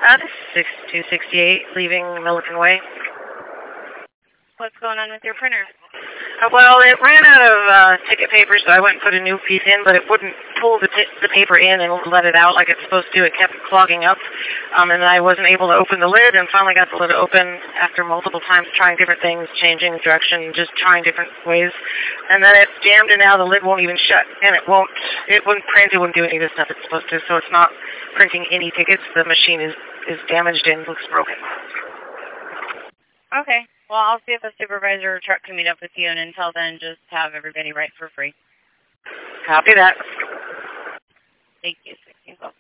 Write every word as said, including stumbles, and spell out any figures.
Brad, six two six eight, leaving Milliken Way. What's going on with your printer? Uh, well, it ran out of uh, ticket paper, so I went and put a new piece in, but it wouldn't pull the, t the paper in and let it out like it's supposed to. It kept clogging up, um, and I wasn't able to open the lid, and finally got the lid open after multiple times trying different things, changing direction, just trying different ways. And then it's jammed, and now the lid won't even shut, and it won't, it wouldn't print, it wouldn't do any of the stuff it's supposed to, so it's not printing any tickets. The machine is, is damaged and looks broken. Okay. Well, I'll see if a supervisor or truck can meet up with you, and until then, just have everybody write for free. Copy that. Thank you.